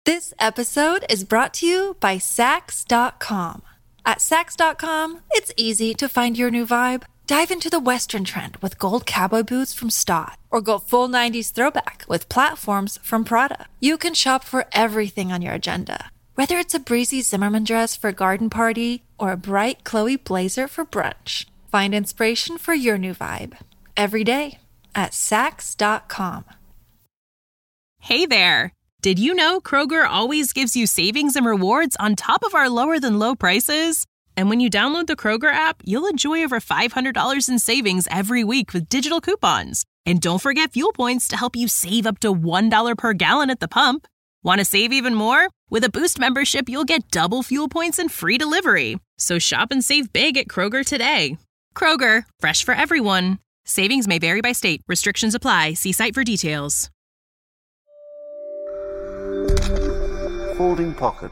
This episode is brought to you by Sax.com. At Sax.com, it's easy to find your new vibe. Dive into the Western trend with gold cowboy boots from Stott, or go full 90s throwback with platforms from Prada. You can shop for everything on your agenda, whether it's a breezy Zimmermann dress for a garden party or a bright Chloe blazer for brunch. Find inspiration for your new vibe every day at Sax.com. Hey there! Did you know Kroger always gives you savings and rewards on top of our lower-than-low prices? And when you download the Kroger app, you'll enjoy over $500 in savings every week with digital coupons. And don't forget fuel points to help you save up to $1 per gallon at the pump. Want to save even more? With a Boost membership, you'll get double fuel points and free delivery. So shop and save big at Kroger today. Kroger, fresh for everyone. Savings may vary by state. Restrictions apply. See site for details. Folding pocket.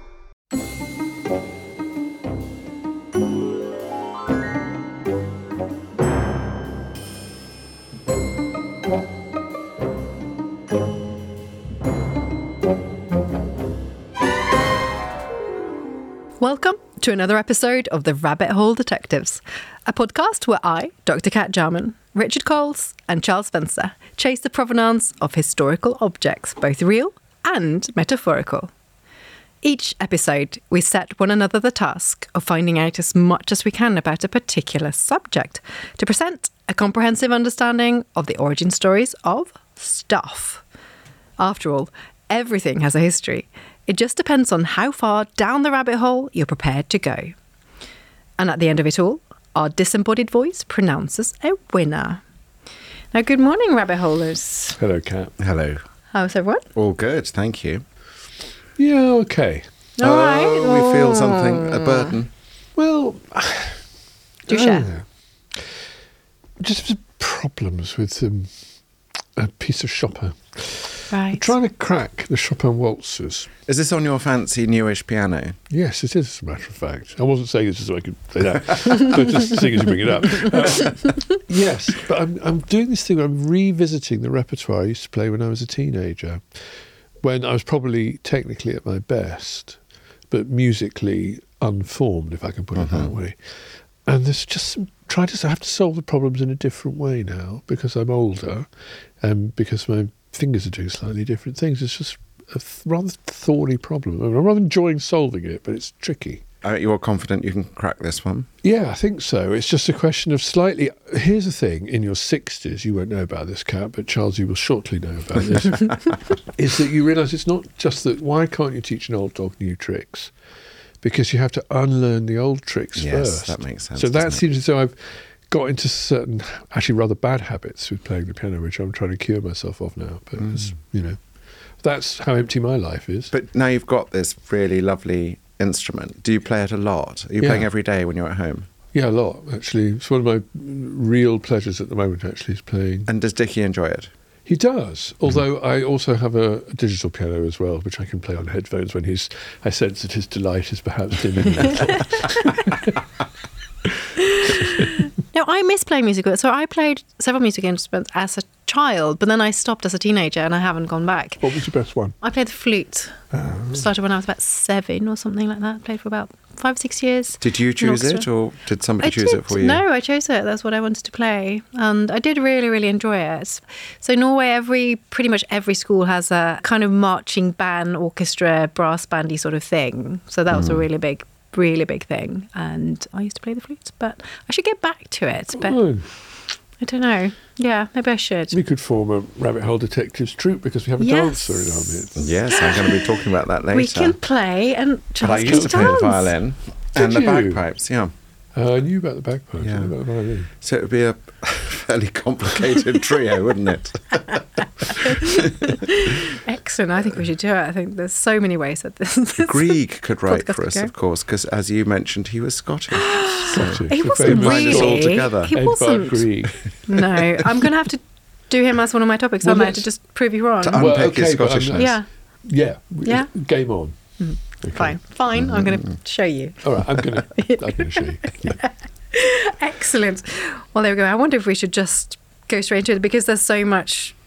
Welcome to another episode of The Rabbit Hole Detectives, a podcast where I, Dr. Kat Jarman, Richard Coles and Charles Spencer chase the provenance of historical objects, both real and metaphorical. Each episode, we set one another the task of finding out as much as we can about a particular subject to present a comprehensive understanding of the origin stories of stuff. After all, everything has a history. It just depends on how far down the rabbit hole you're prepared to go. And at the end of it all, our disembodied voice pronounces a winner. Now, good morning, rabbit holers. Hello, Kat. Hello. How's everyone? All good, thank you. Yeah, okay. All right. We feel something, a burden. Well, Do share. Just problems with a piece of Chopin. Right. Trying to crack the Chopin waltzes. Is this on your fancy newish piano? Yes, it is, as a matter of fact. I wasn't saying this so I could say that, but just seeing as you bring it up. Yes, but I'm doing this thing where I'm revisiting the repertoire I used to play when I was a teenager, when I was probably technically at my best, but musically unformed, if I can put it that way. And there's just some I have to solve the problems in a different way now because I'm older and because my fingers are doing slightly different things. It's just a rather thorny problem. I'm rather enjoying solving it, but it's tricky. You're confident you can crack this one? Yeah, I think so. It's just a question of slightly... Here's the thing, in your 60s, you won't know about this, Kat, but Charles, you will shortly know about this, is that you realise it's not just that, why can't you teach an old dog new tricks? Because you have to unlearn the old tricks first. Yes, that makes sense. So that seems as though I've got into certain, actually rather bad habits with playing the piano, which I'm trying to cure myself of now. But, that's how empty my life is. But now you've got this really lovely instrument. Do you play it a lot? Are you playing every day when you're at home? Yeah, a lot, actually. It's one of my real pleasures at the moment, actually, is playing. And does Dickie enjoy it? He does, although I also have a digital piano as well, which I can play on headphones when I sense that his delight is perhaps diminished. No, I miss playing music. So I played several music instruments as a child, but then I stopped as a teenager and I haven't gone back. What was your best one? I played the flute. Started when I was about 7 or something like that. Played for about 5 or 6 years. Did you choose it or did somebody choose it for you? No, I chose it. That's what I wanted to play. And I did really, really enjoy it. So Norway, pretty much every school has a kind of marching band, orchestra, brass bandy sort of thing. So that was a really big thing. And I used to play the flute, but I should get back to it. But I don't know. Yeah, maybe I should. We could form a Rabbit Hole Detectives troupe because we have a dancer in our midst. Yes, I'm going to be talking about that later. We can play and But I used to play the violin and the bagpipes, yeah. I knew about the bagpipes, Yeah. I knew about the violin. So it would be a fairly complicated trio, wouldn't it? Excellent. I think we should do it. I think there's so many ways that this Grieg could write podcast for us, could go. of course, because as you mentioned, he was Scottish. Scottish. He The wasn't famous Bind us all really. together. He Edvard wasn't. Grieg. No, I'm going to have to do him as one of my topics. Well, I might have let's- to just prove you wrong. To Well, unpick his okay, but I'm- Scottishness. Yeah, Yeah. Yeah? Game on. Okay. fine. I'm going to show you. All right, I'm going to show you. Yeah. Excellent. Well, there we go. I wonder if we should just go straight into it because there's so much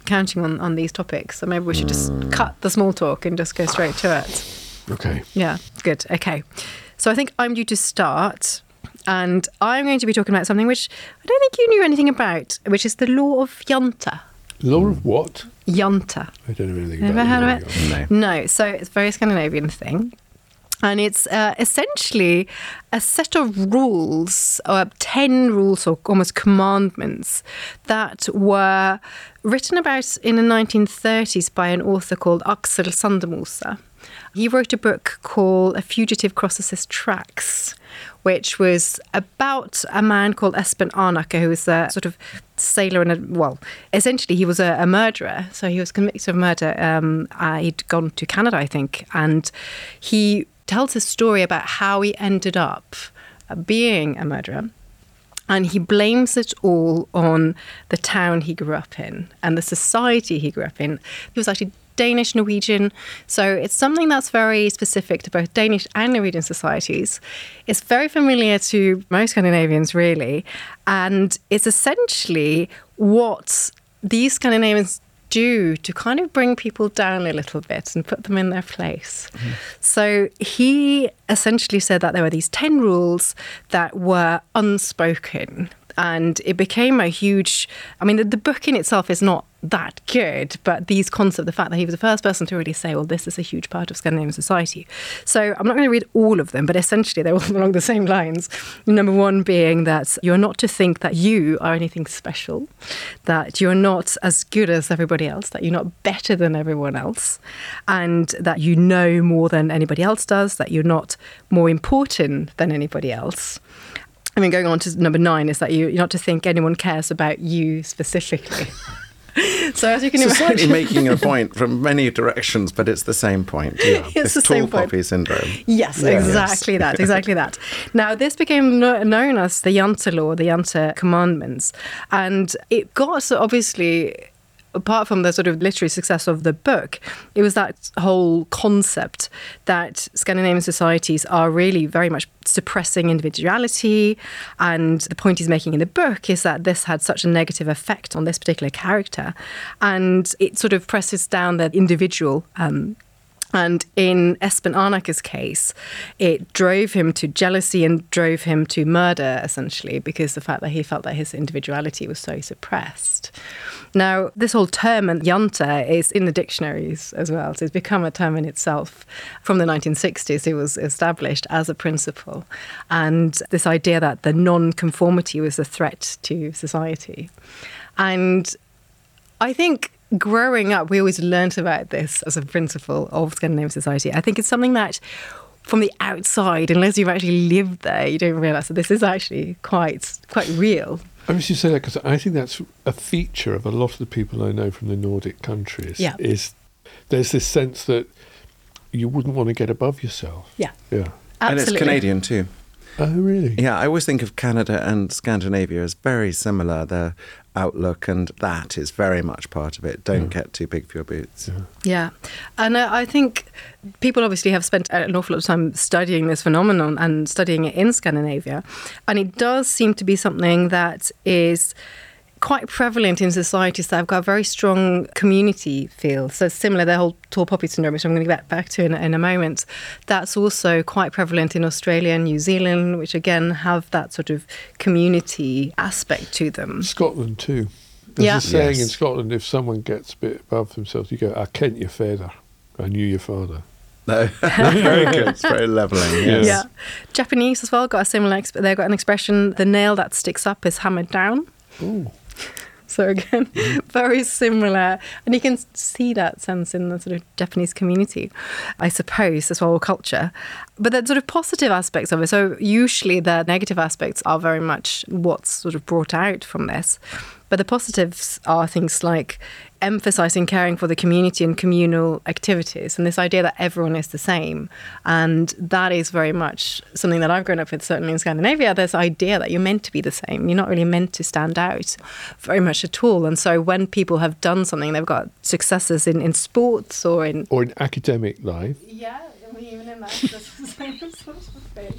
counting on these topics. So maybe we should just cut the small talk and just go straight to it. Okay. Yeah, good. Okay. So I think I'm due to start, and I'm going to be talking about something which I don't think you knew anything about, which is the law of Junta. Law of what? Junta. I don't know anything Never about heard of it? No. So it's a very Scandinavian thing. And it's essentially a set of rules, or 10 rules or almost commandments, that were written about in the 1930s by an author called Axel Sandemose. He wrote a book called A Fugitive Crosses His Tracks, which was about a man called Espen Arnaker, who was a sort of sailor essentially he was a murderer. So he was convicted of murder. He'd gone to Canada, I think, and he tells his story about how he ended up being a murderer. And he blames it all on the town he grew up in and the society he grew up in. He was actually Danish, Norwegian. So it's something that's very specific to both Danish and Norwegian societies. It's very familiar to most Scandinavians, really. And it's essentially what these Scandinavians do to kind of bring people down a little bit and put them in their place. Mm-hmm. So he essentially said that there were these 10 rules that were unspoken. And it became a huge, the book in itself is not that good, but these concepts, the fact that he was the first person to really say, well, this is a huge part of Scandinavian society. So I'm not going to read all of them, but essentially they're all along the same lines. Number one being that you're not to think that you are anything special, that you're not as good as everybody else, that you're not better than everyone else, and that you know more than anybody else does, that you're not more important than anybody else. Going on to number 9 is that you're not to think anyone cares about you specifically. So as you can imagine, slightly making a point from many directions, but it's the same point. Yeah. It's the tall same point. poppy syndrome. Yes, yeah. Exactly that. Now, this became known as the Junta Law, the Junta Commandments, and it got obviously, apart from the sort of literary success of the book, it was that whole concept that Scandinavian societies are really very much suppressing individuality. And the point he's making in the book is that this had such a negative effect on this particular character. And it sort of presses down the individual. And in Espen Arnaker's case, it drove him to jealousy and drove him to murder, essentially, because the fact that he felt that his individuality was so suppressed. Now, this whole term, Junta, is in the dictionaries as well. So it's become a term in itself. From the 1960s, it was established as a principle. And this idea that the non-conformity was a threat to society. And I think growing up, we always learnt about this as a principle of Scandinavian society. I think it's something that, from the outside, unless you've actually lived there, you don't realise that this is actually quite real. I wish you say that because I think that's a feature of a lot of the people I know from the Nordic countries. Yeah. Is there's this sense that you wouldn't want to get above yourself. Yeah. Yeah. Absolutely. And it's Canadian too. Oh, really? Yeah, I always think of Canada and Scandinavia as very similar. The outlook, and that is very much part of it. Don't get too big for your boots. Yeah. And I think people obviously have spent an awful lot of time studying this phenomenon and studying it in Scandinavia. And it does seem to be something that is quite prevalent in societies that have got a very strong community feel. So similar, the whole tall poppy syndrome, which I'm going to get back to in a moment, that's also quite prevalent in Australia and New Zealand, which again have that sort of community aspect to them. Scotland too. There's a saying in Scotland, if someone gets a bit above themselves, you go, I kent your feather, I knew your father. No, very good. It's very levelling. Yes. Yeah. Japanese as well got a similar, they've got an expression, the nail that sticks up is hammered down. Ooh. So again, very similar. And you can see that sense in the sort of Japanese community, I suppose, as well, culture. But the sort of positive aspects of it, so usually the negative aspects are very much what's sort of brought out from this. But the positives are things like emphasising caring for the community and communal activities, and this idea that everyone is the same. And that is very much something that I've grown up with, certainly in Scandinavia, this idea that you're meant to be the same. You're not really meant to stand out very much at all. And so when people have done something, they've got successes in sports or in academic life. Yeah, even in that, that's the same sort of thing.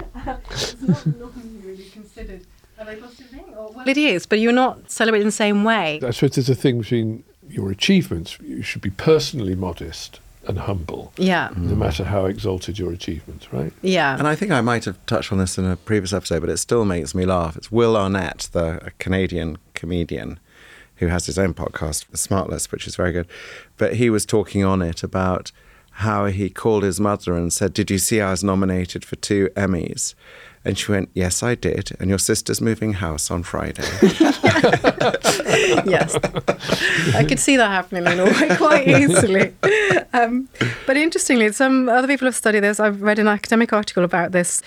It's not normally really considered a very positive thing. Well, it is, but you're not celebrated in the same way. I suppose there's a thing between your achievements, you should be personally modest and humble, Yeah. no matter how exalted your achievements, right? Yeah. And I think I might have touched on this in a previous episode, but it still makes me laugh. It's Will Arnett, a Canadian comedian who has his own podcast, The Smartless, which is very good. But he was talking on it about how he called his mother and said, "Did you see I was nominated for 2 Emmys?" And she went, "Yes, I did. And your sister's moving house on Friday." Yes. I could see that happening in Norway quite easily. But interestingly, some other people have studied this. I've read an academic article about this,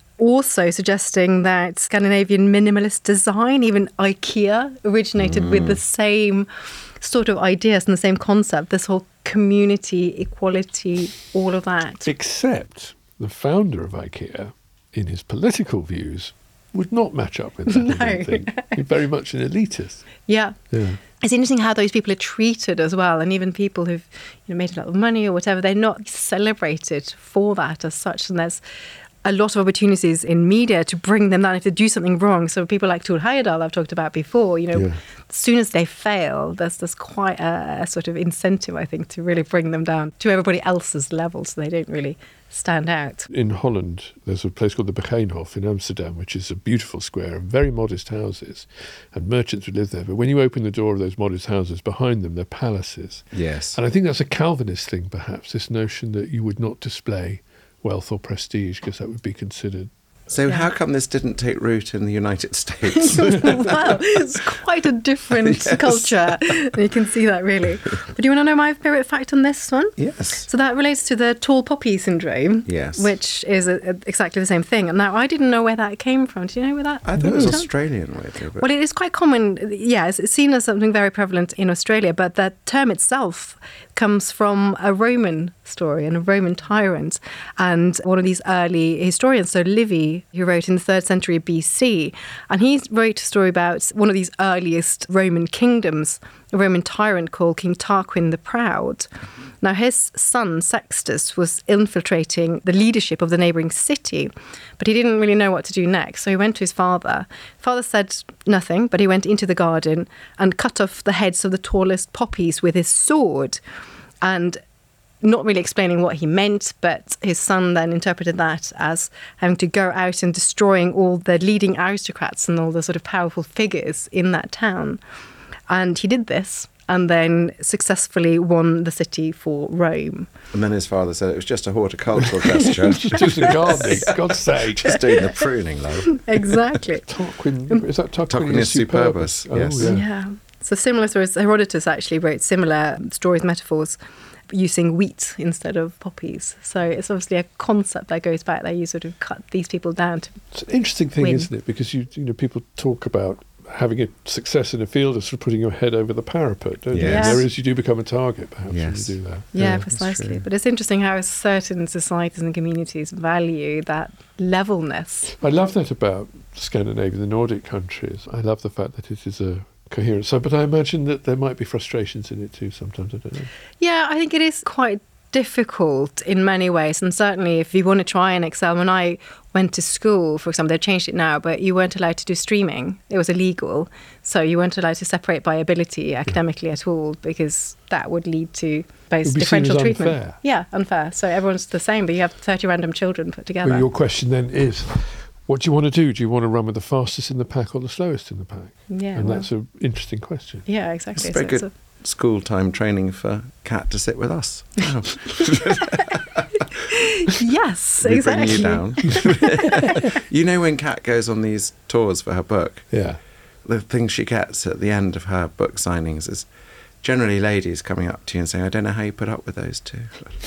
also suggesting that Scandinavian minimalist design, even IKEA, originated with the same sort of ideas and the same concept, this whole community, equality, all of that. Except the founder of IKEA, in his political views, would not match up with that. I don't think. He's very much an elitist. Yeah. Yeah. It's interesting how those people are treated as well, and even people who've made a lot of money or whatever, they're not celebrated for that as such. And there's a lot of opportunities in media to bring them down if they do something wrong. So people like Thor Heyerdahl I've talked about before, as soon as they fail, there's quite a sort of incentive, I think, to really bring them down to everybody else's level so they don't really stand out. In Holland, there's a place called the Begijnhof in Amsterdam, which is a beautiful square of very modest houses, and merchants would live there. But when you open the door of those modest houses, behind them, they're palaces. Yes. And I think that's a Calvinist thing, perhaps, this notion that you would not display wealth or prestige because that would be considered. So how come this didn't take root in the United States? Well, it's quite a different culture. And you can see that, really. But do you want to know my favourite fact on this one? Yes. So that relates to the tall poppy syndrome, Yes. which is exactly the same thing. And now, I didn't know where that came from. Do you know where that I thought it was comes from? Australian, weirdly. But Well, it is quite common. Yes, it's seen as something very prevalent in Australia, but the term itself comes from a Roman story and a Roman tyrant. And one of these early historians, so Livy, who wrote in the 3rd century BC, and he wrote a story about one of these earliest Roman kingdoms, a Roman tyrant called King Tarquin the Proud. Now, his son, Sextus, was infiltrating the leadership of the neighbouring city, but he didn't really know what to do next. So he went to his father. Father said nothing, but he went into the garden and cut off the heads of the tallest poppies with his sword. And not really explaining what he meant, but his son then interpreted that as having to go out and destroying all the leading aristocrats and all the sort of powerful figures in that town. And he did this and then successfully won the city for Rome. And then his father said it was just a horticultural gesture. Just do some gardening, God's sake. Just doing the pruning, love. Exactly. Tarquin, is that Tarquinius Superbus, yes. Yeah. So similar stories. Herodotus actually wrote similar stories, metaphors, using wheat instead of poppies. So it's obviously a concept that goes back there. You sort of cut these people down to It's an interesting thing, win. isn't it? Because you know, people talk about having a success in a field as sort of putting your head over the parapet, don't Yes. you? Whereas you do become a target, perhaps, Yes. when you do that. Yeah, that's precisely. true. But it's interesting how certain societies and communities value that levelness. I love that about Scandinavia, the Nordic countries. I love the fact that it is a coherent side, but I imagine that there might be frustrations in it too sometimes, I don't know. Yeah, I think it is quite difficult in many ways. And certainly if you want to try and excel, when I went to school, for example, they've changed it now, but you weren't allowed to do streaming. It was illegal. So you weren't allowed to separate by ability academically at all, because that would lead to both Would be seen differential as treatment. unfair. Yeah, unfair. So everyone's the same, but you have 30 random children put together. Well, your question then is, what do you want to do? Do you want to run with the fastest in the pack or the slowest in the pack? Yeah, And well, that's an interesting question. yeah, exactly. It's very So it's good school time training for Kat to sit with us. Wow. yes, We exactly. bring you down. You know, when Kat goes on these tours for her book, Yeah. the thing she gets at the end of her book signings is generally ladies coming up to you and saying, "I don't know how you put up with those two."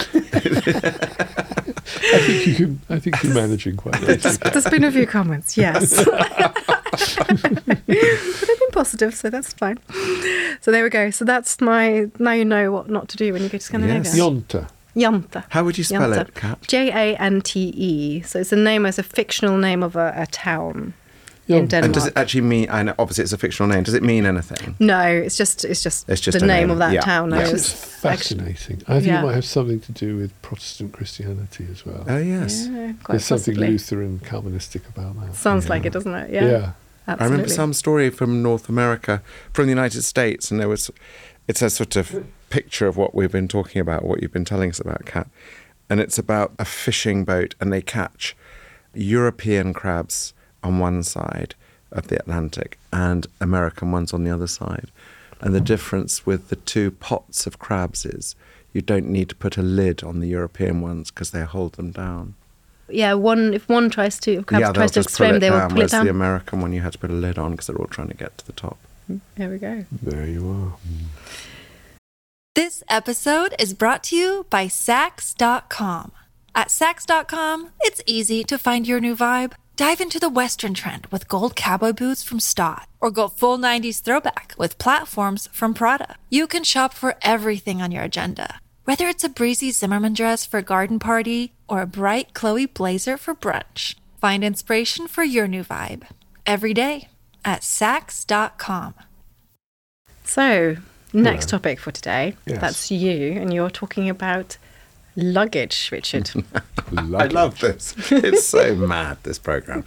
I think you're managing quite nicely. There's been a few comments, yes. But they've been positive, so that's fine. So there we go. So that's now you know what not to do when you go to Scandinavia. Yes. Jonte. Jante. How would you spell Jante. it, Kat? Jante. So it's a name as a fictional name of a town in Jonte. Denmark. And does it actually mean, I know obviously it's a fictional name, does it mean anything? No, it's just just the a name name. of that Yeah. town. Yeah. It It's was fascinating. I think Yeah. it might have something to do with Protestant Christianity as well. Oh, yes. yeah, quite There's something possibly. Lutheran Calvinistic about that. Sounds Yeah. like it, doesn't it? Yeah. Absolutely. I remember some story from North America, from the United States, and there was It's a sort of picture of what we've been talking about, what you've been telling us about, Kat. And it's about a fishing boat, and they catch European crabs on one side of the Atlantic and American ones on the other side. And the difference with the two pots of crabs is you don't need to put a lid on the European ones because they hold them down. Yeah, if one tries to swim, they will pull it down. The American one you had to put a lid on because they're all trying to get to the top. There we go. There you are. This episode is brought to you by Saks.com. At Saks.com, it's easy to find your new vibe. Dive into the Western trend with gold cowboy boots from Stott, or go full 90s throwback with platforms from Prada. You can shop for everything on your agenda, whether it's a breezy Zimmermann dress for a garden party or a bright Chloe blazer for brunch. Find inspiration for your new vibe every day at Saks.com. So, next topic for today. Yes. That's you, and you're talking about luggage, Richard. I love this. It's so mad, this programme.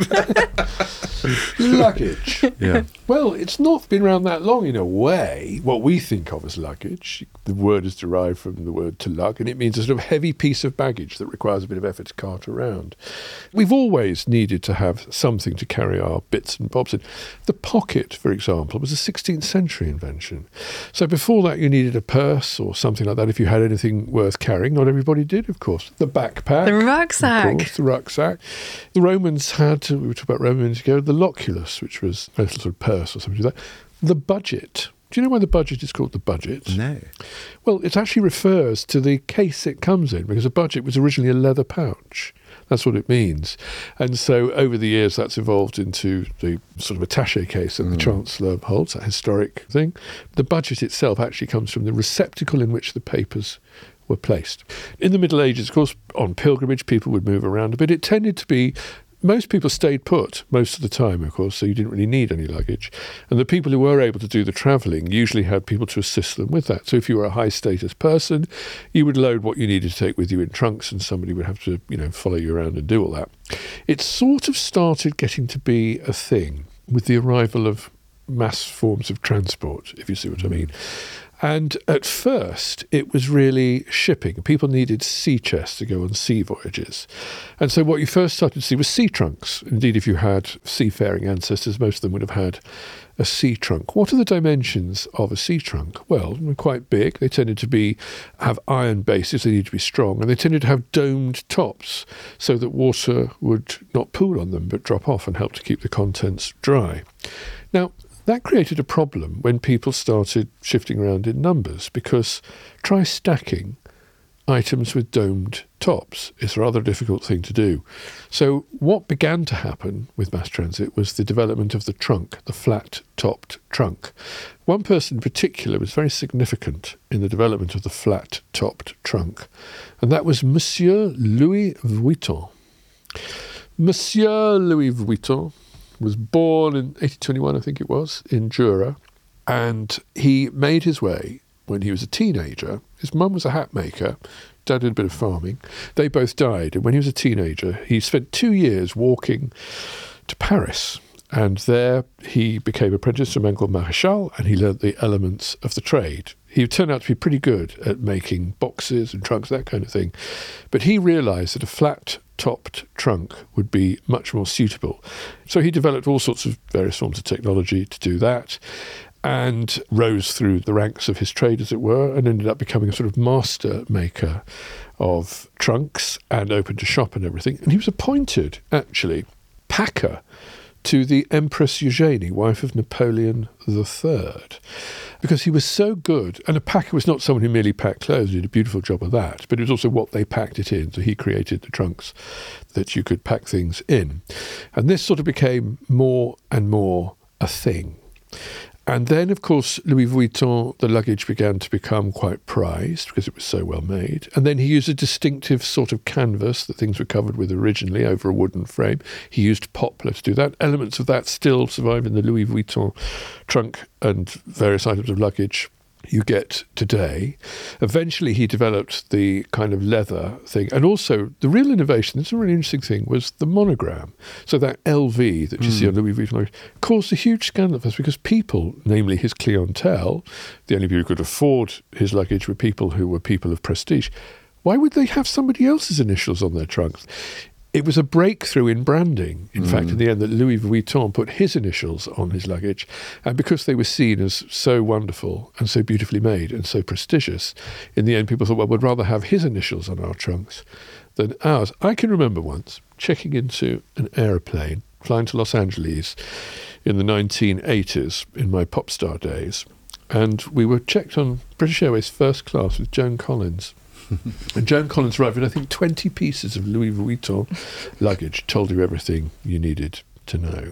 Luggage. Yeah. Well, it's not been around that long in a way. What we think of as luggage, the word is derived from the word to lug, and it means a sort of heavy piece of baggage that requires a bit of effort to cart around. We've always needed to have something to carry our bits and bobs in. The pocket, for example, was a 16th century invention. So before that, you needed a purse or something like that if you had anything worth carrying. Not everybody did, of course. The backpack. The rucksack. Of course, the rucksack. The Romans had, we were talking about Rome a minute ago, the loculus, which was a little sort of purse or something like that. The budget. Do you know why the budget is called the budget? No. Well, it actually refers to the case it comes in, because a budget was originally a leather pouch. That's what it means. And so over the years, that's evolved into the sort of attaché case that the Chancellor holds, that historic thing. The budget itself actually comes from the receptacle in which the papers were placed. In the Middle Ages, of course, on pilgrimage, people would move around a bit. It tended to be, most people stayed put most of the time, of course, so you didn't really need any luggage. And the people who were able to do the travelling usually had people to assist them with that. So if you were a high-status person, you would load what you needed to take with you in trunks, and somebody would have to, follow you around and do all that. It sort of started getting to be a thing with the arrival of mass forms of transport, if you see what I mean. And at first, it was really shipping. People needed sea chests to go on sea voyages. And so what you first started to see was sea trunks. Indeed, if you had seafaring ancestors, most of them would have had a sea trunk. What are the dimensions of a sea trunk? Well, they're quite big. They tended to have iron bases. They needed to be strong. And they tended to have domed tops so that water would not pool on them but drop off and help to keep the contents dry. Now, that created a problem when people started shifting around in numbers, because try stacking items with domed tops. It's a rather difficult thing to do. So what began to happen with mass transit was the development of the trunk, the flat-topped trunk. One person in particular was very significant in the development of the flat-topped trunk, and that was Monsieur Louis Vuitton. Monsieur Louis Vuitton was born in 1821, I think it was, in Jura, and he made his way when he was a teenager. His mum was a hat maker, dad did a bit of farming. They both died, and when he was a teenager, he spent 2 years walking to Paris, and there he became apprenticed to a man called Maréchal, and he learnt the elements of the trade. He turned out to be pretty good at making boxes and trunks, that kind of thing, but he realised that a flat-topped trunk would be much more suitable. So he developed all sorts of various forms of technology to do that, and rose through the ranks of his trade, as it were, and ended up becoming a sort of master maker of trunks and opened a shop and everything. And he was appointed, actually, packer to the Empress Eugénie, wife of Napoleon III, because he was so good. And a packer was not someone who merely packed clothes, he did a beautiful job of that, but it was also what they packed it in. So he created the trunks that you could pack things in. And this sort of became more and more a thing. And then, of course, Louis Vuitton, the luggage began to become quite prized because it was so well made. And then he used a distinctive sort of canvas that things were covered with originally over a wooden frame. He used poplar to do that. Elements of that still survive in the Louis Vuitton trunk and various items of luggage you get today. Eventually, he developed the kind of leather thing. And also, the real innovation, this is a really interesting thing, was the monogram. So that LV that you see on Louis Vuitton caused a huge scandal at first because people, namely his clientele, the only people who could afford his luggage were people who were people of prestige. Why would they have somebody else's initials on their trunks? It was a breakthrough in branding, in fact, in the end, that Louis Vuitton put his initials on his luggage. And because they were seen as so wonderful and so beautifully made and so prestigious, in the end, people thought, well, we'd rather have his initials on our trunks than ours. I can remember once checking into an aeroplane, flying to Los Angeles in the 1980s, in my pop star days, and we were checked on British Airways first class with Joan Collins. And Joan Collins arrived with, I think, 20 pieces of Louis Vuitton luggage, told you everything you needed to know.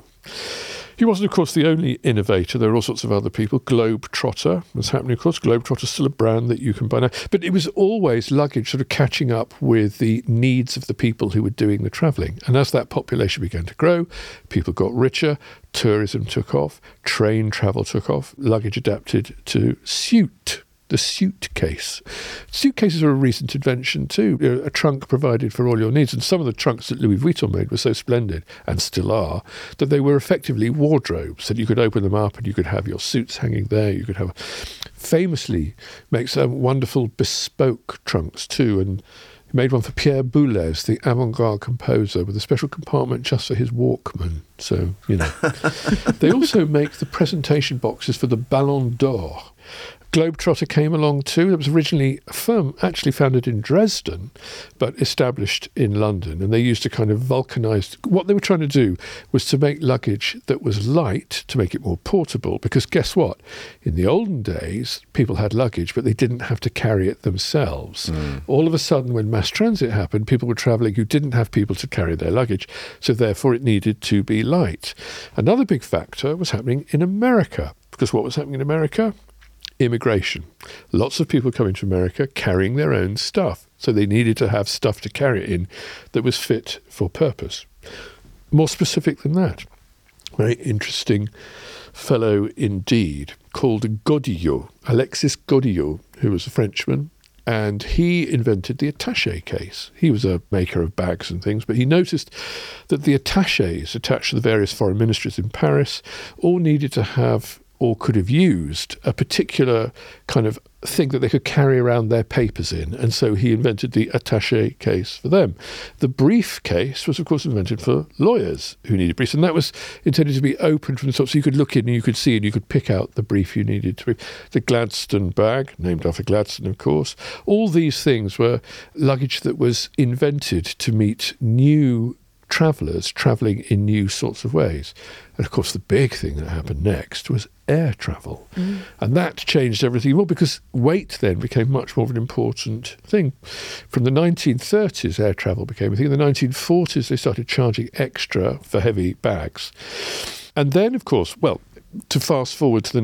He wasn't, of course, the only innovator. There were all sorts of other people. Globetrotter was happening, of course. Globetrotter's still a brand that you can buy now. But it was always luggage sort of catching up with the needs of the people who were doing the travelling. And as that population began to grow, people got richer, tourism took off, train travel took off, luggage adapted to suit. The suitcase. Suitcases are a recent invention too. A trunk provided for all your needs. And some of the trunks that Louis Vuitton made were so splendid, and still are, that they were effectively wardrobes, that you could open them up and you could have your suits hanging there. You could have, famously makes wonderful bespoke trunks too. And he made one for Pierre Boulez, the avant-garde composer, with a special compartment just for his Walkman. So, you know. They also make the presentation boxes for the Ballon d'Or. Globetrotter came along too. It was originally a firm actually founded in Dresden, but established in London. And they used a kind of vulcanized... What they were trying to do was to make luggage that was light, to make it more portable. Because guess what? In the olden days, people had luggage, but they didn't have to carry it themselves. All of a sudden, when mass transit happened, people were travelling who didn't have people to carry their luggage. So therefore, it needed to be light. Another big factor was happening in America. Because what was happening in America? Immigration. Lots of people coming to America carrying their own stuff. So they needed to have stuff to carry it in that was fit for purpose. More specific than that, very interesting fellow indeed, called Godillot, Alexis Godillot, who was a Frenchman, and he invented the attaché case. He was a maker of bags and things, but he noticed that the attachés attached to the various foreign ministries in Paris all needed to have, or could have used, a particular kind of thing that they could carry around their papers in. And so he invented the attaché case for them. The briefcase was, of course, invented for lawyers who needed briefs. And that was intended to be open from the top so you could look in and you could see and you could pick out the brief you needed to brief. The Gladstone bag, named after Gladstone, of course. All these things were luggage that was invented to meet new travellers travelling in new sorts of ways. And of course, the big thing that happened next was air travel. And that changed everything. Well, because weight then became much more of an important thing. From the 1930s, air travel became a thing. In the 1940s, they started charging extra for heavy bags. And then, of course, well, to fast forward to the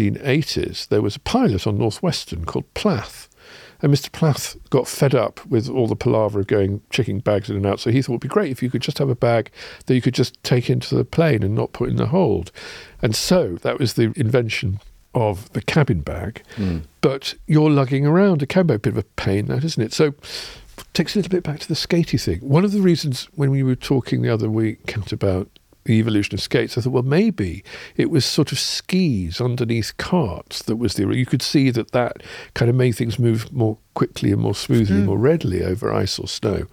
1980s, there was a pilot on Northwestern called Plath. And Mr. Plath got fed up with all the palaver of checking bags in and out. So he thought it would be great if you could just have a bag that you could just take into the plane and not put in the hold. And so that was the invention of the cabin bag. But you're lugging around a cabin bag, a bit of a pain, that, isn't it? So it takes a little bit back to the skatey thing. One of the reasons when we were talking the other week about the evolution of skates, I thought, well, maybe it was sort of skis underneath carts that was you could see that kind of made things move more quickly and more smoothly, more readily over ice or snow.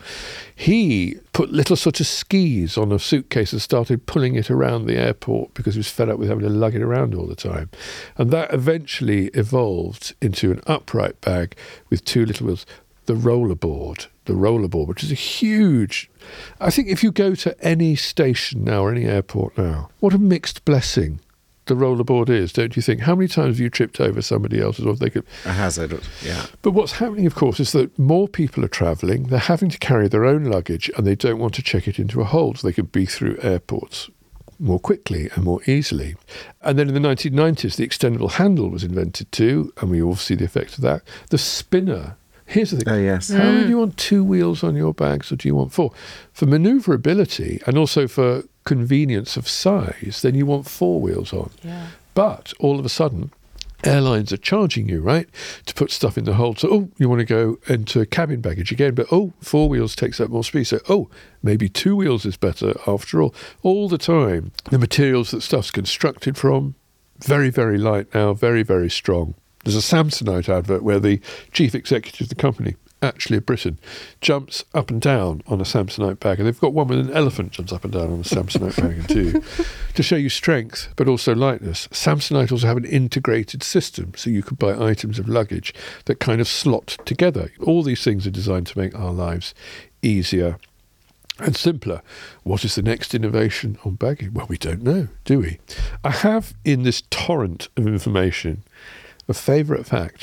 He put little sort of skis on a suitcase and started pulling it around the airport because he was fed up with having to lug it around all the time. And that eventually evolved into an upright bag with two little wheels. The rollerboard, which is a huge... I think if you go to any station now or any airport now, what a mixed blessing the rollerboard is, don't you think? How many times have you tripped over somebody else's? Or if they could... A hazard, yeah. But what's happening, of course, is that more people are travelling, they're having to carry their own luggage and they don't want to check it into a hold, so they can be through airports more quickly and more easily. And then in the 1990s, the extendable handle was invented too, and we all see the effect of that. The spinner... Here's the thing. Oh, yes. How many do you want 2 wheels on your bags or do you want 4? For manoeuvrability and also for convenience of size, then you want 4 wheels on. Yeah. But all of a sudden, airlines are charging you, right, to put stuff in the hold. So, you want to go into cabin baggage again, but, 4 wheels takes up more space. So, maybe 2 wheels is better after all. All the time, the materials that stuff's constructed from, very, very light now, very, very strong. There's a Samsonite advert where the chief executive of the company, actually of Britain, jumps up and down on a Samsonite bag. And they've got one with an elephant jumps up and down on a Samsonite bag too, to show you strength, but also lightness. Samsonite also have an integrated system, so you could buy items of luggage that kind of slot together. All these things are designed to make our lives easier and simpler. What is the next innovation on baggage? Well, we don't know, do we? I have in this torrent of information a favourite fact.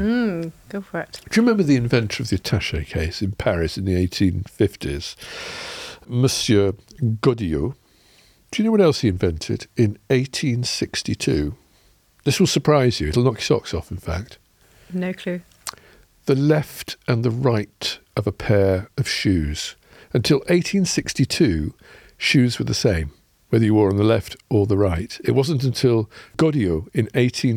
Go for it. Do you remember the inventor of the attaché case in Paris in the 1850s? Monsieur Godillot. Do you know what else he invented in 1862? This will surprise you. It'll knock your socks off, in fact. No clue. The left and the right of a pair of shoes. Until 1862, shoes were the same, whether you wore on the left or the right. It wasn't until Godillot in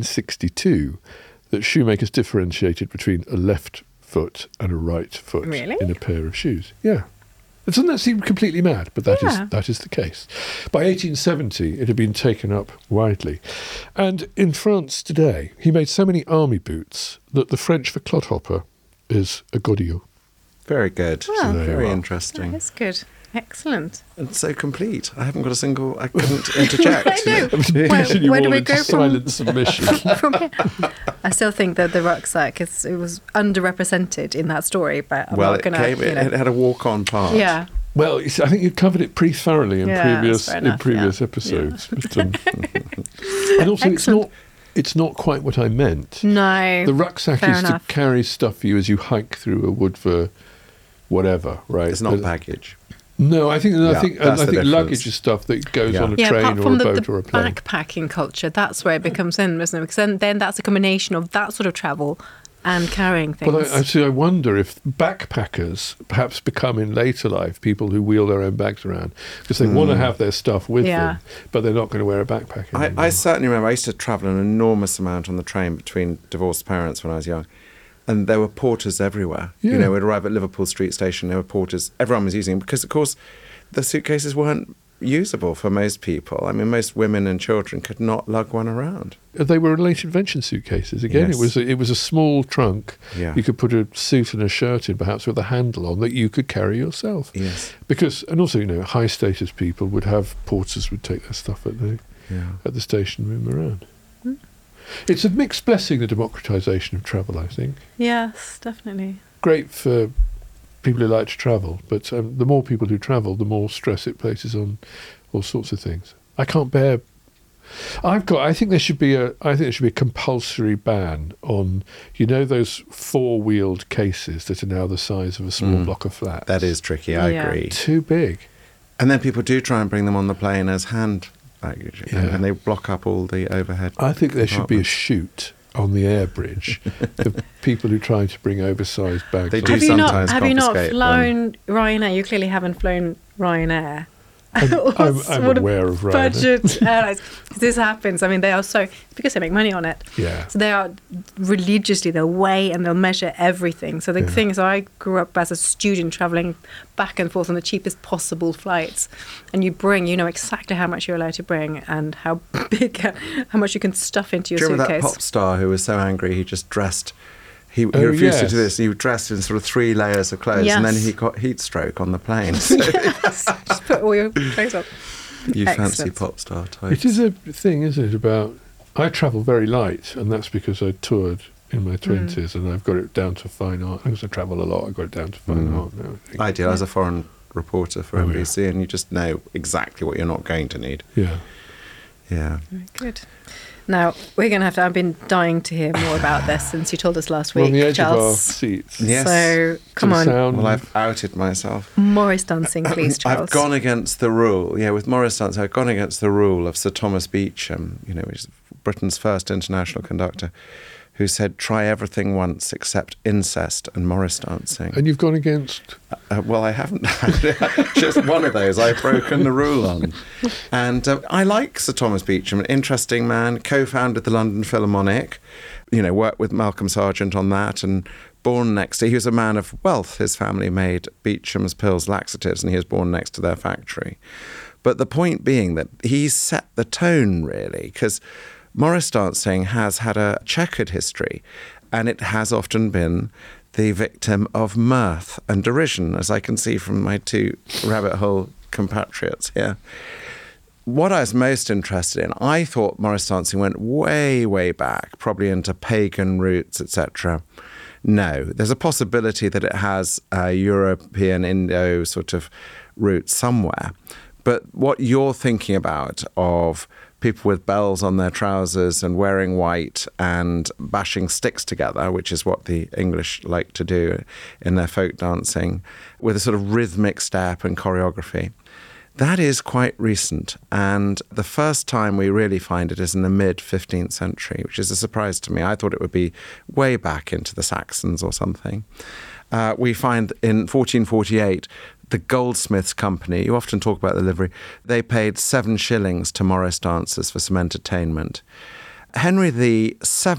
1862 that shoemakers differentiated between a left foot and a right foot in a pair of shoes. Yeah. Doesn't that seem completely mad? But that is the case. By 1870, it had been taken up widely. And in France today, he made so many army boots that the French for clodhopper is a Godillot. Very good. Well, very interesting. That's good. Excellent. And so complete. I haven't got a single. I couldn't interject. I know. Where do we go silent submission? from here? I still think that the rucksack it was underrepresented in that story, but I'm not going to. It had a walk-on part. Yeah. Well, I think you covered it pretty thoroughly in previous episodes. Yeah. But, and also, it's not quite what I meant. No. The rucksack is enough. to carry stuff for you as you hike through a wood for whatever, right? It's not baggage. No, I think difference. luggage is stuff that goes on a train apart or from a boat or a plane. backpacking culture, that's where it becomes in, isn't it? Because then that's a combination of that sort of travel and carrying things. But I wonder if backpackers perhaps become in later life people who wheel their own bags around because they want to have their stuff with them, but they're not going to wear a backpack anymore. I certainly remember I used to travel an enormous amount on the train between divorced parents when I was young. And there were porters everywhere. Yeah. You know, we'd arrive at Liverpool Street Station, there were porters. Everyone was using them because, of course, the suitcases weren't usable for most people. I mean, most women and children could not lug one around. They were late invention suitcases. Again, Yes. it was a small trunk. Yeah. You could put a suit and a shirt in, perhaps with a handle on, that you could carry yourself. Yes. Because, and also, high status people would have porters would take their stuff at the station and move them around. It's a mixed blessing, the democratisation of travel, I think. Yes, definitely. Great for people who like to travel, but the more people who travel, the more stress it places on all sorts of things. I can't bear. I think there should be a compulsory ban on, those 4-wheeled cases that are now the size of a small block of flats. That is tricky, I agree. Too big. And then people do try and bring them on the plane as hand baggage, and they block up all the overhead. I think there should be a chute on the air bridge for people who try to bring oversized bags. They do Have you not confiscate flown Ryanair? You clearly haven't flown Ryanair. I'm aware of Ryanair. Budget airlines. This happens. I mean, they are because they make money on it. Yeah. So they are religiously, they'll weigh and they'll measure everything. So the thing is, I grew up as a student traveling back and forth on the cheapest possible flights. And you know exactly how much you're allowed to bring and how much you can stuff into your Do you remember suitcase. that pop star who was so angry he just dressed... He refused to do this. He dressed in sort of 3 layers of clothes, and then he got heat stroke on the plane. So Yes. Just put all your clothes on. you Excellent. fancy pop star types. It is a thing, isn't it, about... I travel very light, and that's because I toured in my 20s, and I've got it down to fine art. Because I travel a lot, I've got it down to fine art now. I think. I did. I was a foreign reporter for NBC, and you just know exactly what you're not going to need. Yeah. Yeah. Very good. Now, we're going to have to... I've been dying to hear more about this since you told us last We're week, on the edge Charles. of our seats. Yes. So, come To the on. sound. Well, I've outed myself. Morris dancing, please, Charles. I've gone against the rule. Yeah, with Morris dancing, I've gone against the rule of Sir Thomas Beecham, which is Britain's first international conductor, who said, try everything once except incest and Morris dancing. And you've gone against... Well, I haven't had just one of those I've broken the rule on. And I like Sir Thomas Beecham, an interesting man, co-founded the London Philharmonic, worked with Malcolm Sargent on that, and born next to, he was a man of wealth. His family made Beecham's Pills laxatives, and he was born next to their factory. But the point being that he set the tone, really, because Morris dancing has had a checkered history, and it has often been the victim of mirth and derision, as I can see from my two rabbit hole compatriots here. What I was most interested in, I thought Morris dancing went way, way back, probably into pagan roots, etc. No, there's a possibility that it has a European, Indo sort of root somewhere. But what you're thinking about of people with bells on their trousers and wearing white and bashing sticks together, which is what the English like to do in their folk dancing, with a sort of rhythmic step and choreography, that is quite recent. And the first time we really find it is in the mid-15th century, which is a surprise to me. I thought it would be way back into the Saxons or something. We find in 1448, the Goldsmiths Company, you often talk about the livery, they paid 7 shillings to Morris dancers for some entertainment. Henry VII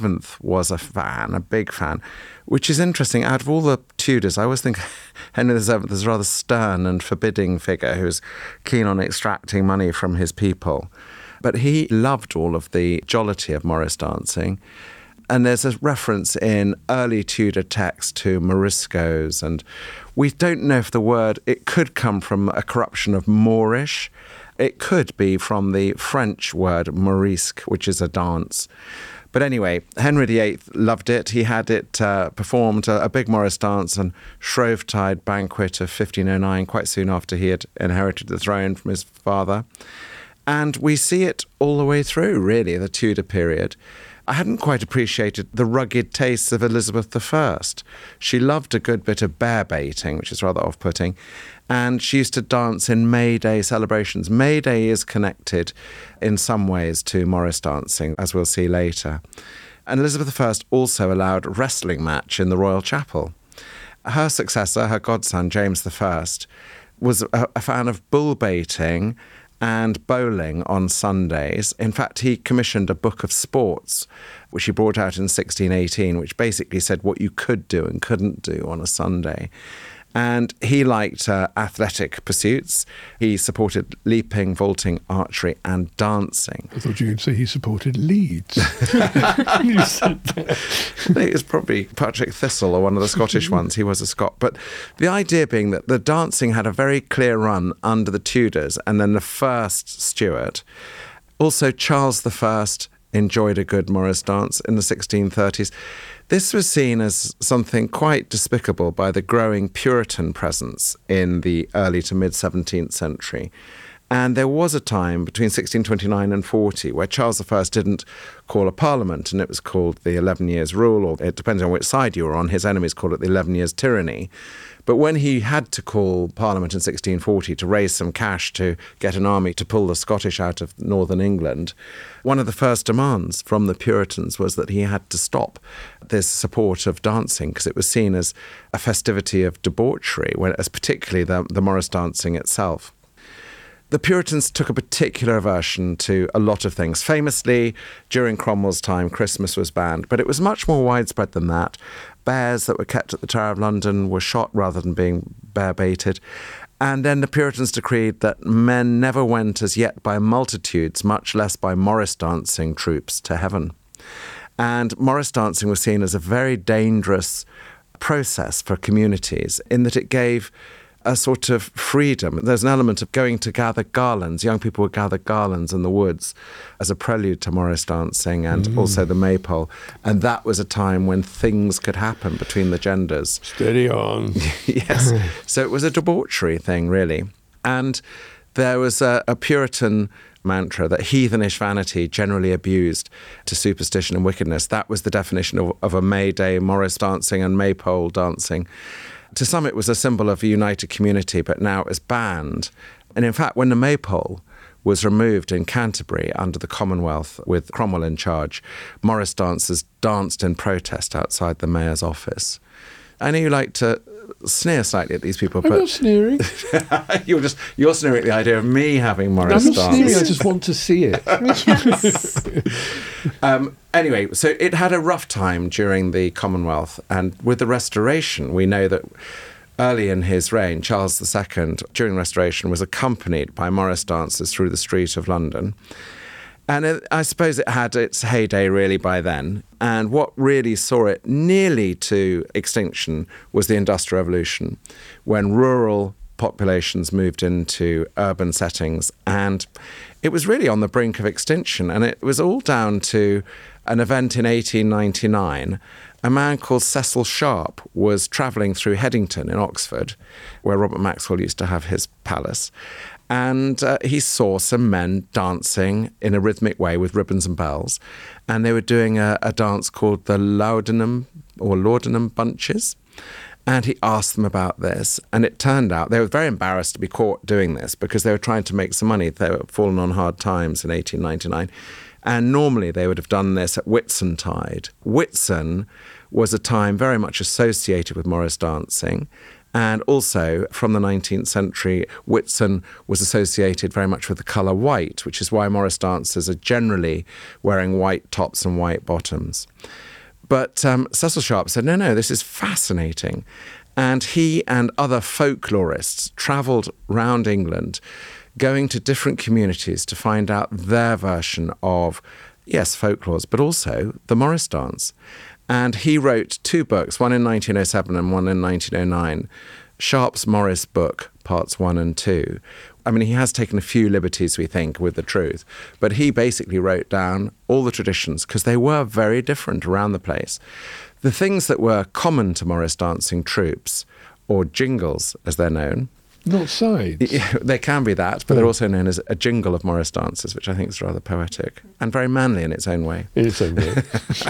was a fan, a big fan, which is interesting. Out of all the Tudors, I always think Henry VII is a rather stern and forbidding figure who's keen on extracting money from his people. But he loved all of the jollity of Morris dancing. And there's a reference in early Tudor text to Moriscos, and we don't know if the word, it could come from a corruption of Moorish. It could be from the French word morisque, which is a dance. But anyway, Henry VIII loved it. He had it performed, a big Morris dance on Shrovetide banquet of 1509, quite soon after he had inherited the throne from his father. And we see it all the way through, really, the Tudor period. I hadn't quite appreciated the rugged tastes of Elizabeth I. She loved a good bit of bear baiting, which is rather off-putting, and she used to dance in May Day celebrations. May Day is connected in some ways to Morris dancing, as we'll see later. And Elizabeth I also allowed a wrestling match in the Royal Chapel. Her successor, her godson, James I, was a fan of bull baiting and bowling on Sundays. In fact, he commissioned a book of sports, which he brought out in 1618, which basically said what you could do and couldn't do on a Sunday. And he liked athletic pursuits. He supported leaping, vaulting, archery, and dancing. I thought you were going to say he supported Leeds. You said that. I think it was probably Patrick Thistle or one of the Scottish ones. He was a Scot. But the idea being that the dancing had a very clear run under the Tudors and then the first Stuart. Also, Charles I enjoyed a good Morris dance in the 1630s. This was seen as something quite despicable by the growing Puritan presence in the early to mid-17th century. And there was a time between 1629 and 40 where Charles I didn't call a parliament, and it was called the 11 Years' Rule, or it depends on which side you were on. His enemies called it the 11 Years' Tyranny. But when he had to call Parliament in 1640 to raise some cash to get an army to pull the Scottish out of northern England, one of the first demands from the Puritans was that he had to stop this support of dancing because it was seen as a festivity of debauchery, as particularly the Morris dancing itself. The Puritans took a particular aversion to a lot of things. Famously, during Cromwell's time, Christmas was banned, but it was much more widespread than that. Bears that were kept at the Tower of London were shot rather than being bear-baited. And then the Puritans decreed that men never went as yet by multitudes, much less by Morris dancing troops, to heaven. And Morris dancing was seen as a very dangerous process for communities in that it gave a sort of freedom. There's an element of going to gather garlands. Young people would gather garlands in the woods as a prelude to Morris dancing and also the maypole. And that was a time when things could happen between the genders. Steady on. Yes. So it was a debauchery thing, really. And there was a Puritan mantra that heathenish vanity generally abused to superstition and wickedness. That was the definition of a May Day Morris dancing and maypole dancing. To some, it was a symbol of a united community, but now it was banned. And in fact, when the maypole was removed in Canterbury under the Commonwealth with Cromwell in charge, Morris dancers danced in protest outside the mayor's office. I know you like to sneer slightly at these people. I'm but not sneering. you're sneering at the idea of me having Morris I'm not sneering, I dance. just want to see it. Anyway, so it had a rough time during the Commonwealth, and with the Restoration, we know that early in his reign, Charles II, during Restoration, was accompanied by Morris dancers through the street of London. And I suppose it had its heyday really by then. And what really saw it nearly to extinction was the Industrial Revolution, when rural populations moved into urban settings. And it was really on the brink of extinction. And it was all down to an event in 1899. A man called Cecil Sharp was travelling through Headington in Oxford, where Robert Maxwell used to have his palace. And he saw some men dancing in a rhythmic way with ribbons and bells. And they were doing a dance called the Laudanum Bunches. And he asked them about this. And it turned out they were very embarrassed to be caught doing this because they were trying to make some money. They were fallen on hard times in 1899. And normally they would have done this at Whitsuntide. Whitsun was a time very much associated with Morris dancing. And also, from the 19th century, Whitsun was associated very much with the colour white, which is why Morris dancers are generally wearing white tops and white bottoms. But Cecil Sharp said, no, this is fascinating. And he and other folklorists travelled round England, going to different communities to find out their version of, yes, folklores, but also the Morris dance. And he wrote 2 books, one in 1907 and one in 1909, Sharp's Morris book, parts 1 and 2. I mean, he has taken a few liberties, we think, with the truth, but he basically wrote down all the traditions because they were very different around the place. The things that were common to Morris dancing troupes, or jingles as they're known, Not sides. yeah, they can be that, but they're also known as a jingle of Morris dances, which I think is rather poetic and very manly in its own way. In its own way.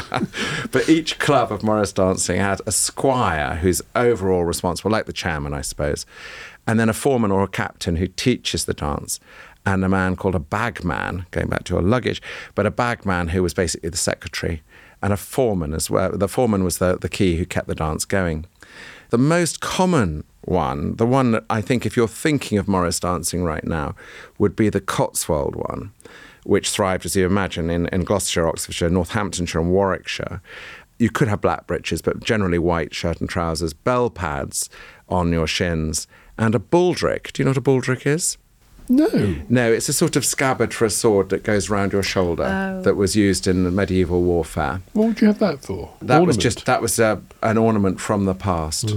But each club of Morris dancing had a squire who's overall responsible, like the chairman, I suppose, and then a foreman or a captain who teaches the dance, and a man called a bagman, going back to your luggage, but a bagman who was basically the secretary, and a foreman as well. The foreman was the key who kept the dance going. The most common one, the one that I think if you're thinking of Morris dancing right now, would be the Cotswold one, which thrived, as you imagine, in Gloucestershire, Oxfordshire, Northamptonshire and Warwickshire. You could have black breeches, but generally white shirt and trousers, bell pads on your shins, and a baldric. Do you know what a baldric is? No. No, it's a sort of scabbard for a sword that goes round your shoulder that was used in medieval warfare. What would you have that for? That Ornament? was an ornament from the past.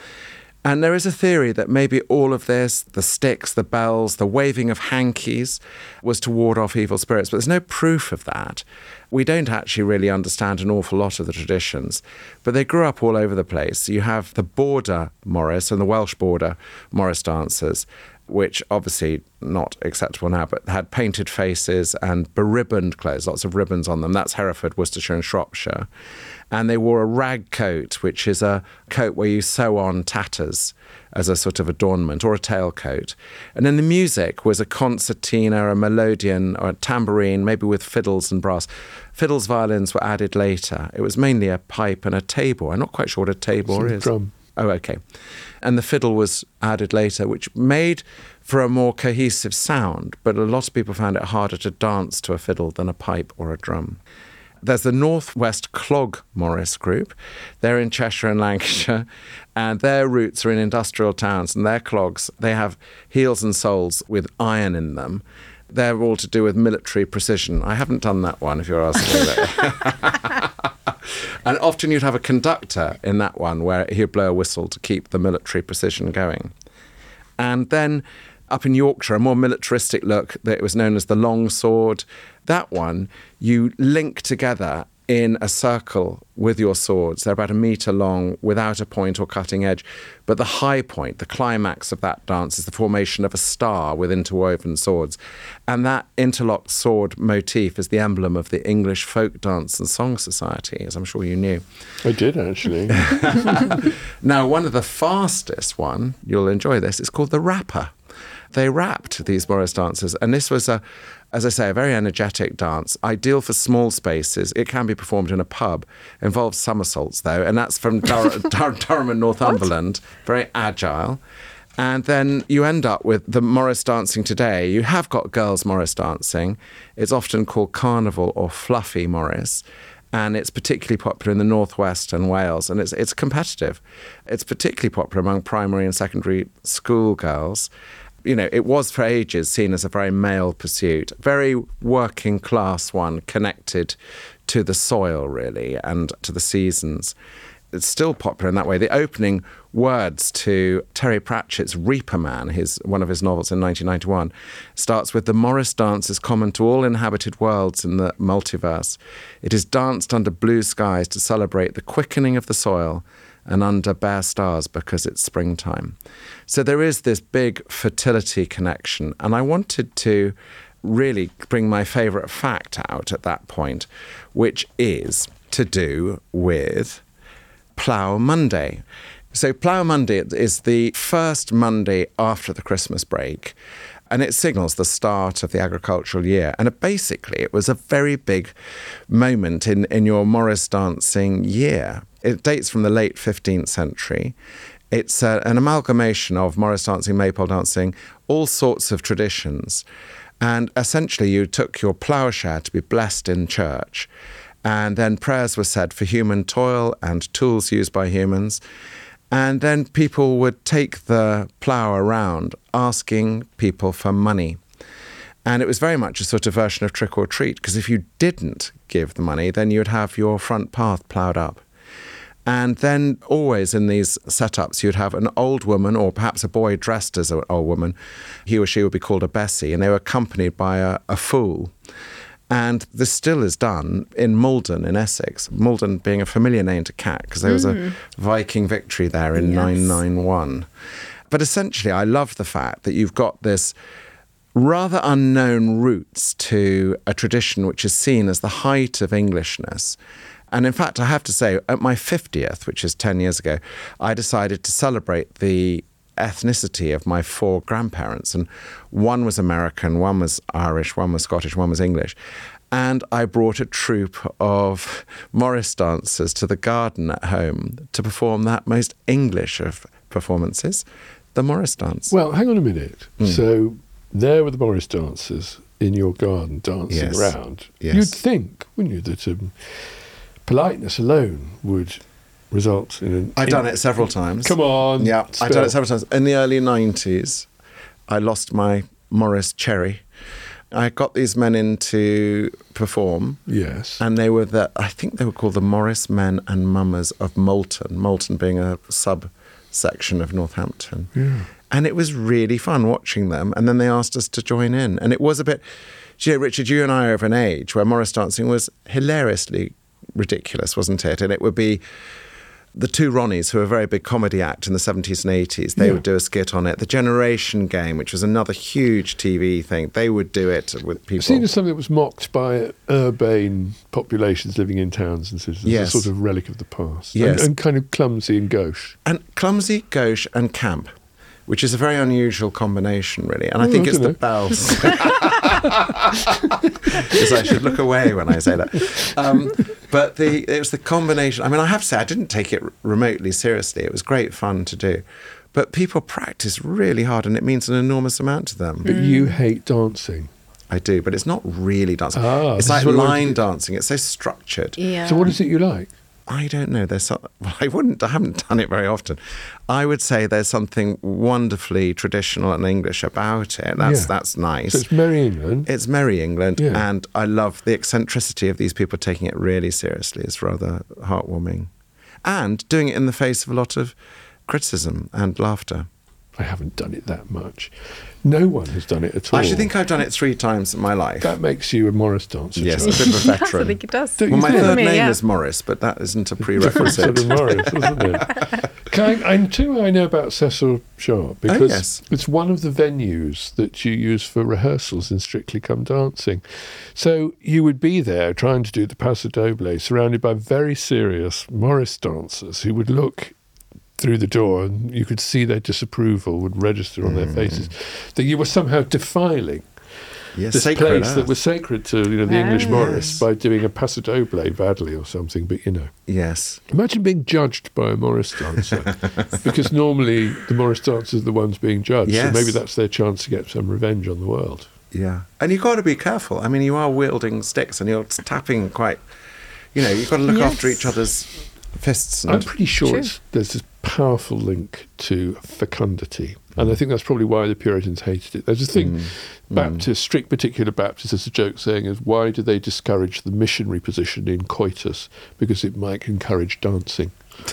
And there is a theory that maybe all of this, the sticks, the bells, the waving of hankies, was to ward off evil spirits. But there's no proof of that. We don't actually really understand an awful lot of the traditions, but they grew up all over the place. You have the Border Morris and the Welsh Border Morris dancers, which obviously not acceptable now, but had painted faces and beribboned clothes, lots of ribbons on them. That's Hereford, Worcestershire and Shropshire. And they wore a rag coat, which is a coat where you sew on tatters as a sort of adornment, or a tailcoat. And then the music was a concertina, a melodeon, or a tambourine, maybe with fiddles and brass. Fiddles, violins were added later. It was mainly a pipe and a tabor. I'm not quite sure what a tabor is. Drum. Oh, okay. And the fiddle was added later, which made for a more cohesive sound, but a lot of people found it harder to dance to a fiddle than a pipe or a drum. There's the North West Clog Morris group. They're in Cheshire and Lancashire, and their roots are in industrial towns, and their clogs, they have heels and soles with iron in them. They're all to do with military precision. I haven't done that one, if you're asking me that. And often you'd have a conductor in that one where he'd blow a whistle to keep the military precision going. And then up in Yorkshire, a more militaristic look that was known as the long sword. That one, you link together in a circle with your swords. They're about 1 metre long without a point or cutting edge. But the high point, the climax of that dance is the formation of a star with interwoven swords. And that interlocked sword motif is the emblem of the English Folk Dance and Song Society, as I'm sure you knew. I did, actually. Now, one of the fastest one, you'll enjoy this, it's called the rapper. they wrapped these Morris dancers. And this was, as I say, a very energetic dance, ideal for small spaces. It can be performed in a pub. Involves somersaults, though, and that's from Durham and Northumberland. Very agile. And then you end up with the Morris dancing today. You have got girls' Morris dancing. It's often called carnival or fluffy Morris. And it's particularly popular in the Northwest and Wales. And it's competitive. It's particularly popular among primary and secondary school girls. You know, it was for ages seen as a very male pursuit, very working class one, connected to the soil, really, and to the seasons. It's still popular in that way. The opening words to Terry Pratchett's Reaper Man, one of his novels in 1991, starts with, "The Morris dance is common to all inhabited worlds in the multiverse. It is danced under blue skies to celebrate the quickening of the soil and under bare stars because it's springtime." So there is this big fertility connection. And I wanted to really bring my favourite fact out at that point, which is to do with Plough Monday. So Plough Monday is the first Monday after the Christmas break, and it signals the start of the agricultural year. And it was a very big moment in your Morris dancing year. It dates from the late 15th century. It's an amalgamation of Morris dancing, maypole dancing, all sorts of traditions. And essentially you took your ploughshare to be blessed in church. And then prayers were said for human toil and tools used by humans. And then people would take the plough around asking people for money. And it was very much a sort of version of trick or treat, because if you didn't give the money, then you'd have your front path ploughed up. And then always in these setups, you'd have an old woman or perhaps a boy dressed as an old woman. He or she would be called a Bessie, and they were accompanied by a fool. And this still is done in Malden in Essex. Malden being a familiar name to Cat, because there was a Viking victory there in 991. But essentially, I love the fact that you've got this rather unknown roots to a tradition which is seen as the height of Englishness. And in fact, I have to say, at my 50th, which is 10 years ago, I decided to celebrate the ethnicity of my 4 grandparents, and one was American, one was Irish, one was Scottish, one was English. And I brought a troupe of Morris dancers to the garden at home to perform that most English of performances, the Morris dance. Well, hang on a minute. So there were the Morris dancers in your garden dancing around. Yes. You'd think, wouldn't you, that politeness alone would result in I've done it several times. Come on. Yeah, I've done it several times. In the early 90s, I lost my Morris cherry. I got these men in to perform. Yes. And they were I think they were called the Morris Men and Mummers of Moulton, Moulton being a subsection of Northampton. Yeah. And it was really fun watching them. And then they asked us to join in. And it was a bit, Richard, you and I are of an age where Morris dancing was hilariously ridiculous, wasn't it? And it would be the Two Ronnies, who were a very big comedy act in the 70s and 80s, they would do a skit on it. The Generation Game, which was another huge TV thing, they would do it with people. Seen as something that was mocked by urbane populations living in towns and cities. Yes. A sort of relic of the past. Yes. And kind of clumsy and gauche. And clumsy, gauche and camp, which is a very unusual combination, really. And I think it's the bells. Because I should look away when I say that. But it was the combination. I mean, I have to say, I didn't take it remotely seriously. It was great fun to do. But people practice really hard, and it means an enormous amount to them. But you hate dancing. I do, but it's not really dancing. It's this like is what line dancing. It's so structured. Yeah. So what is it you like? I don't know. I haven't done it very often. I would say there's something wonderfully traditional and English about it. That's nice. So it's Merry England. It's Merry England, Yeah. and I love the eccentricity of these people taking it really seriously. It's rather heartwarming. And doing it in the face of a lot of criticism and laughter. I haven't done it that much. No one has done it at all. I actually think I've done it 3 times in my life. That makes you a Morris dancer. Yes, a Charles. bit of a Yes, I veteran. think it does. Don't Well, you my think? third Me, name yeah. is Morris, but that isn't a Different prerequisite. sort of Morris, isn't it? I too I know about Cecil Sharp because yes. it's one of the venues that you use for rehearsals in Strictly Come Dancing. So you would be there trying to do the Paso Doble, surrounded by very serious Morris dancers who would look through the door, and you could see their disapproval would register on their faces, that you were somehow defiling this place that was sacred to the English Morris by doing a paso doble badly or something. But Yes. imagine being judged by a Morris dancer, because normally the Morris dancers are the ones being judged. Yes. So maybe that's their chance to get some revenge on the world. Yeah. And you've got to be careful. I mean, you are wielding sticks and you're tapping quite, you've got to look after each other's fists. I'm pretty sure there's this powerful link to fecundity. And I think that's probably why the Puritans hated it. There's a thing, strict particular Baptists, as a joke saying, is why do they discourage the missionary position in coitus? Because it might encourage dancing.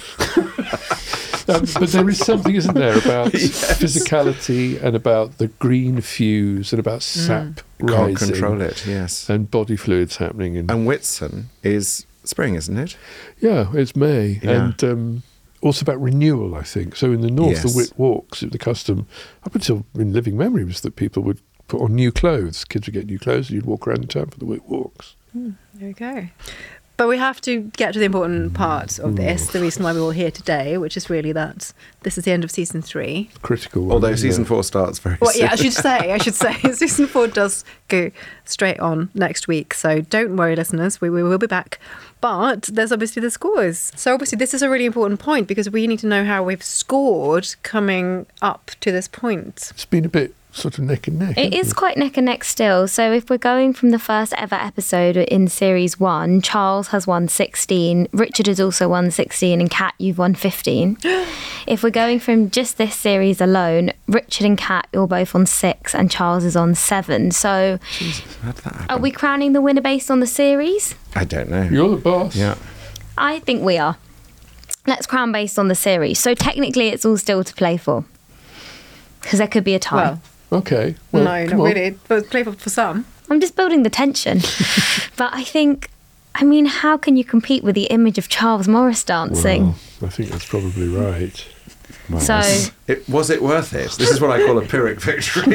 But there is something, isn't there, about physicality and about the green fuse and about sap rising. Can't control it, yes. And body fluids happening. And Whitsun is spring, isn't it? Yeah, it's May. Yeah. And also about renewal, I think. So in the north, Yes. the Whit walks, the custom, up until in living memory, was that people would put on new clothes. Kids would get new clothes and you'd walk around the town for the Whit walks. There we go. But we have to get to the important part of this, the reason why we're all here today, which is really that this is the end of season 3. Critical one. Although isn't season it? 4 starts very Well, soon. yeah, I should say, season 4 does go straight on next week. So don't worry, listeners, we will be back. But there's obviously the scores. So obviously this is a really important point because we need to know how we've scored coming up to this point. It's been a bit sort of neck and neck. It hasn't is quite neck and neck still. So if we're going from the first ever episode in series 1, Charles has won 16, Richard has also won 16, and Kat, you've won 15. If we're going from just this series alone, Richard and Kat, you're both on 6 and Charles is on 7. So How did that happen? are we crowning the winner based on the series? I don't know. You're the boss. Yeah. I think we are. Let's crown based on the series. So technically it's all still to play for. Because there could be a tie. Well, Okay. Well, no, come not on. really. But play for some. I'm just building the tension. But how can you compete with the image of Charles Morris dancing? Well, I think that's probably right. Well, So- was it worth it? This is what I call a Pyrrhic victory.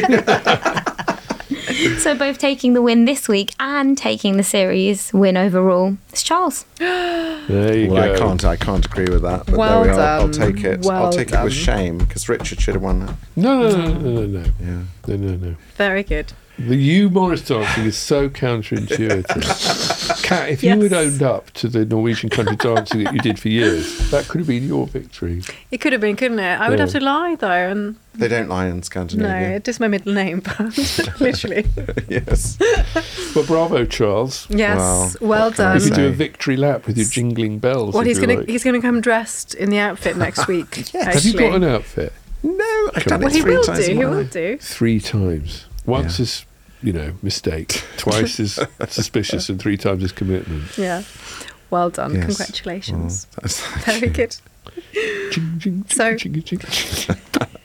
So both taking the win this week and taking the series win overall. It's Charles. There you Well, go. I can't agree with that. But Well there we are. I'll done. take it. Well I'll take it done. with shame because Richard should have won that. No. Yeah. No. Very good. The you Morris dancing is so counterintuitive. Kat, if you had owned up to the Norwegian country dancing that you did for years, that could have been your victory. It could have been, couldn't it? I would have to lie, though. And They don't lie in no, Scandinavia. it is my middle name, but literally. Yes. Well, bravo, Charles. Yes, Well, well what can I done. You could do a say? victory lap with your jingling bells. Well, if he's you gonna like. come dressed in the outfit next week. Have you got an outfit? No, I've done Well, it He 3 will times. do. in He my will life. do. 3 times. Once Yeah. is, mistake. Twice is suspicious, and 3 times is commitment. Yeah. Well done. Yes. Congratulations. Well, that's- Very good. Ching, ching, So- ching, ching, ching.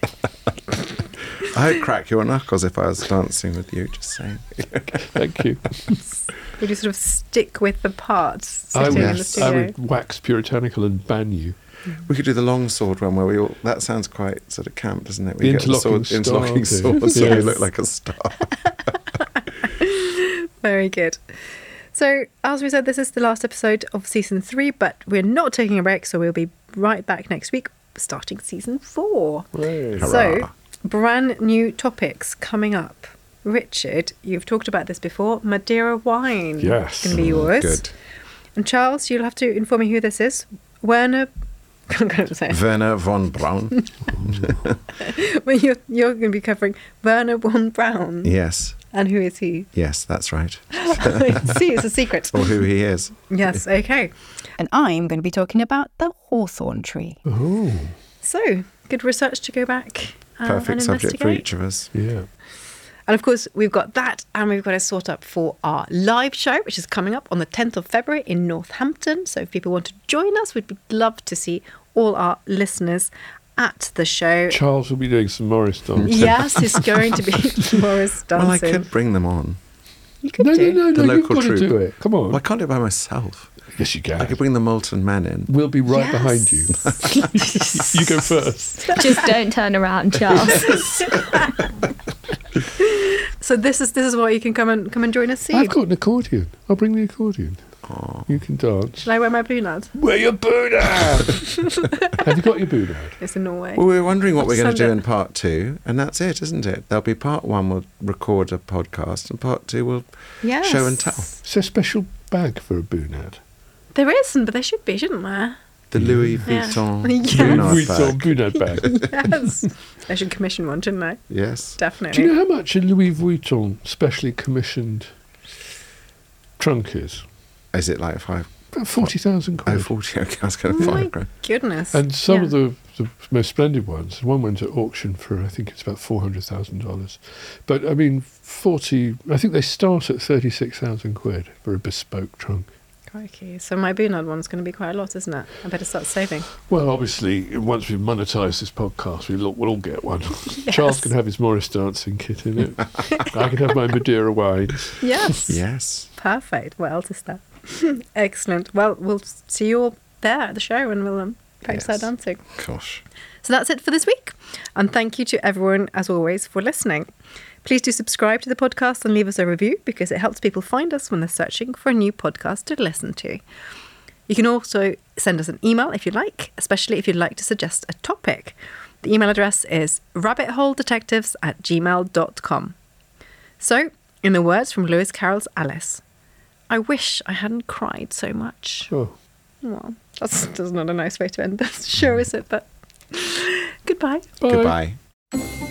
I'd crack your knuckles if I was dancing with you. Just saying. Thank you. Would you sort of stick with the parts I sitting would, in the Yes. studio? I would wax puritanical and ban you. We could do the long sword one where we all. That sounds quite sort of camp, doesn't it? We The get the interlocking sword, interlocking star swords, so thing. we Yes. look like a star. Very good. So, as we said, this is the last episode of season 3, but we're not taking a break, so we'll be right back next week, starting season 4. Hurrah. So, brand new topics coming up. Richard, you've talked about this before. Madeira wine. Yes. It's going to be yours. Good. And Charles, you'll have to inform me who this is. Werner. I'm going to say it. Werner von Braun. Well, you're going to be covering Werner von Braun. Yes. And who is he? Yes, that's right. See, it's a secret. Or who he is. Yes, okay. And I'm going to be talking about the hawthorn tree. Oh, So, good research to go back Perfect and subject for investigate. each of us. yeah. And of course, we've got that, and we've got to sort up for our live show, which is coming up on the 10th of February in Northampton. So if people want to join us, we'd love to see all our listeners at the show. Charles will be doing some Morris dancing. Yes, it's going to be Morris dancing. Well, I could bring them on. You could No, do. no, The you've local got to troupe. do it. Come on. Well, I can't do it by myself. Yes, you can. I could bring the Molten Man in. We'll be right Yes. behind you. You go first. Just don't turn around, Charles. So this is what you can come and join us see. I've got an accordion. I'll bring the accordion. You can dance. Shall I wear my bunad? Wear your bunad! Have you got your bunad? It's in Norway. Well, we were wondering what we're going to do Send it. in part 2, and that's it, isn't it? There'll be part 1, we'll record a podcast, and part 2 we'll Yes. show and tell. Is there a special bag for a bunad? There isn't, but there should be, shouldn't there? The Louis Yeah. Vuitton Yes. Louis bunad Vuitton bag. bunad bag. Yes. I should commission one, shouldn't I? Yes. Definitely. Do you know how much a Louis Vuitton specially commissioned trunk is? Is it like 5? About 40,000 quid. Oh, 40. Okay, I was going Oh to my 5 grand. goodness. And some Yeah. of the most splendid ones, one went at auction for, I think it's about $400,000. But I mean, I think they start at 36,000 quid for a bespoke trunk. Crikey. So my bunad one's going to be quite a lot, isn't it? I better start saving. Well, obviously, once we've monetised this podcast, we'll all get one. Charles can have his Morris dancing kit in it. I can have my Madeira wines. Yes. Yes. Perfect. What else is there? Excellent. Well, we'll see you all there at the show and we'll practice our Yes. dancing. Gosh. So that's it for this week. And thank you to everyone, as always, for listening. Please do subscribe to the podcast and leave us a review because it helps people find us when they're searching for a new podcast to listen to. You can also send us an email if you like, especially if you'd like to suggest a topic. The email address is rabbitholedetectives@gmail.com. So, in the words from Lewis Carroll's Alice, I wish I hadn't cried so much. Oh. Well, that's not a nice way to end this show, is it? But goodbye. Bye. Goodbye.